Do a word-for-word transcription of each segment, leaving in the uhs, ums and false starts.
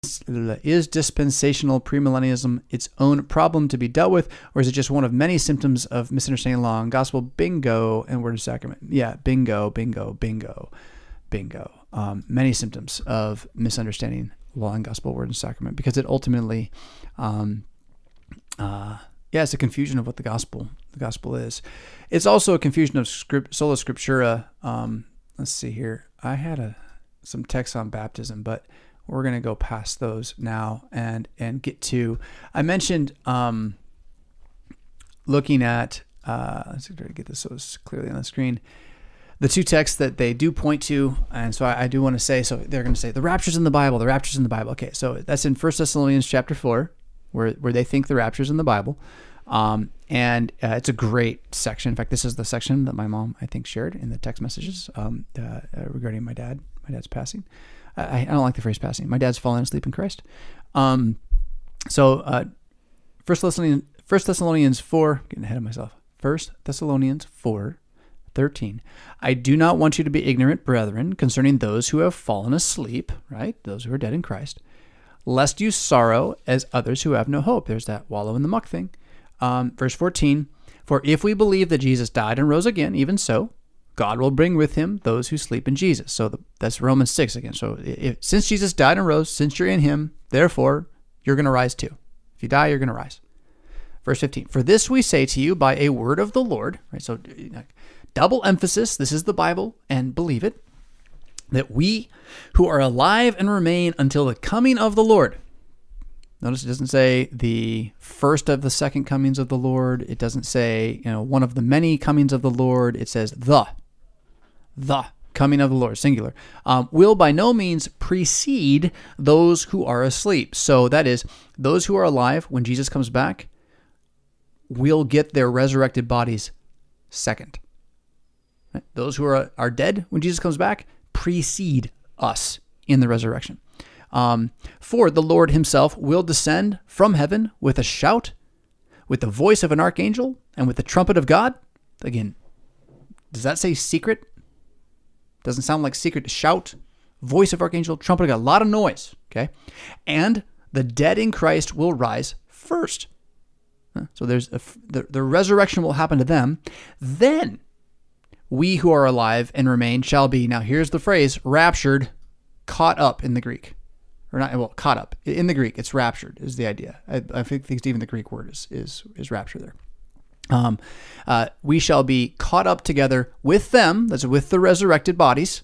Is dispensational premillennialism its own problem to be dealt with, or is it just one of many symptoms of misunderstanding law and gospel? Bingo and word and sacrament. Yeah, bingo, bingo, bingo, bingo. Um, many symptoms of misunderstanding law and gospel, word and sacrament, because it ultimately, um, uh, yeah, it's a confusion of what the gospel the gospel is. It's also a confusion of script, sola scriptura. Um, let's see here. I had a some texts on baptism, but we're going to go past those now and, and get to, I mentioned um, looking at, uh, let's get this so it's clearly on the screen, the two texts that they do point to. And so I, I do want to say, so they're going to say the rapture's in the Bible, the rapture's in the Bible. Okay. So that's in First Thessalonians chapter four, where, where they think the rapture's in the Bible. Um, and uh, it's a great section. In fact, this is the section that my mom, I think, shared in the text messages um, uh, uh, regarding my dad, my dad's passing. I, I don't like the phrase passing. My dad's fallen asleep in Christ. Um, so, uh, First Thessalonians, First Thessalonians four, getting ahead of myself. First Thessalonians four, thirteen. I do not want you to be ignorant, brethren, concerning those who have fallen asleep, right? Those who are dead in Christ, lest you sorrow as others who have no hope. There's that wallow in the muck thing. Um, verse fourteen. For if we believe that Jesus died and rose again, even so, God will bring with him those who sleep in Jesus. So the, that's Romans six again. So if, since Jesus died and rose, since you're in him, therefore you're going to rise too. If you die, you're going to rise. Verse fifteen, for this we say to you by a word of the Lord, right? So double emphasis, this is the Bible, and believe it, that we who are alive and remain until the coming of the Lord. Notice it doesn't say the first of the second comings of the Lord. It doesn't say, you know, one of the many comings of the Lord. It says the, the coming of the Lord, singular, um, will by no means precede those who are asleep. So that is, those who are alive when Jesus comes back will get their resurrected bodies second. Right? Those who are, are dead when Jesus comes back precede us in the resurrection. Um, for the Lord himself will descend from heaven with a shout, with the voice of an archangel, and with the trumpet of God. Again, does that say secret? Doesn't sound like secret. Shout, voice of archangel, trumpet of God. A lot of noise, okay? And the dead in Christ will rise first. So there's a, the, the resurrection will happen to them. Then we who are alive and remain shall be, now here's the phrase, raptured, caught up in the Greek. Or not, well, caught up. In the Greek, it's raptured is the idea. I, I think even the Greek word is is, is rapture there. Um, uh, we shall be caught up together with them, that's with the resurrected bodies,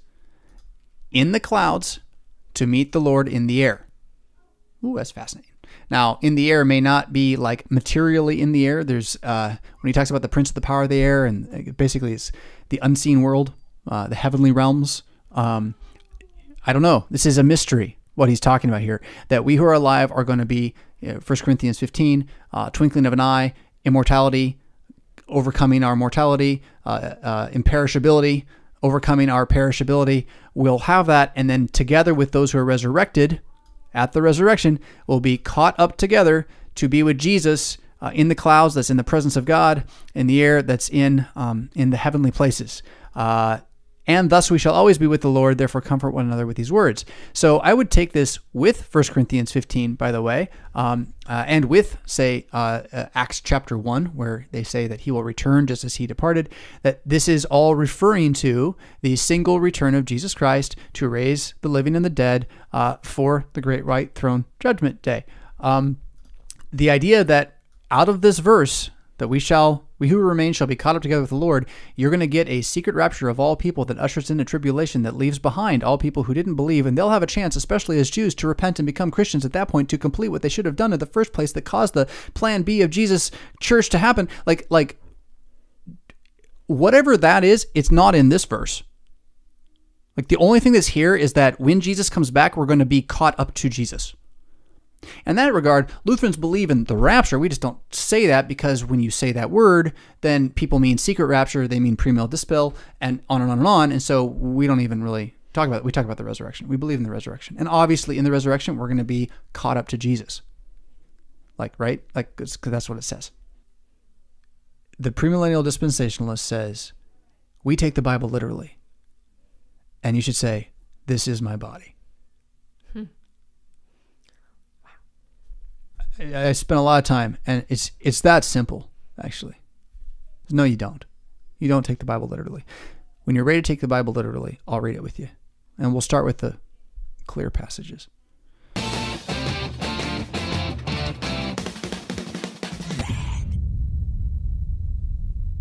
in the clouds to meet the Lord in the air. Ooh, that's fascinating. Now, in the air may not be like materially in the air. There's, uh, when he talks about the prince of the power of the air, and basically it's the unseen world, uh, the heavenly realms. Um, I don't know. This is a mystery. What he's talking about here, that we who are alive are going to be, you know, First Corinthians fifteen, uh, twinkling of an eye, immortality, overcoming our mortality, uh, uh, imperishability, overcoming our perishability. We'll have that, and then together with those who are resurrected at the resurrection, we'll be caught up together to be with Jesus uh, in the clouds, that's in the presence of God, in the air, that's in um, in the heavenly places. Uh, And thus we shall always be with the Lord, therefore comfort one another with these words. So I would take this with First Corinthians fifteen, by the way, um, uh, and with, say, uh, uh, Acts chapter one, where they say that he will return just as he departed, that this is all referring to the single return of Jesus Christ to raise the living and the dead uh, for the great white throne judgment day. Um, the idea that out of this verse, that we shall, we who remain shall be caught up together with the Lord, you're going to get a secret rapture of all people that ushers in a tribulation that leaves behind all people who didn't believe, and they'll have a chance, especially as Jews, to repent and become Christians at that point to complete what they should have done in the first place that caused the plan B of Jesus' church to happen. Like, like whatever that is, it's not in this verse. Like the only thing that's here is that when Jesus comes back, we're going to be caught up to Jesus. In that regard, Lutherans believe in the rapture. We just don't say that because when you say that word, then people mean secret rapture, they mean premill dispel, and on and on and on. And so we don't even really talk about it. We talk about the resurrection. We believe in the resurrection. And obviously in the resurrection, we're going to be caught up to Jesus. Like, right? Like, because that's what it says. The premillennial dispensationalist says, we take the Bible literally. And you should say, this is my body. I, I spent a lot of time, and it's it's that simple, actually. No, you don't. You don't take the Bible literally. When you're ready to take the Bible literally, I'll read it with you. And we'll start with the clear passages.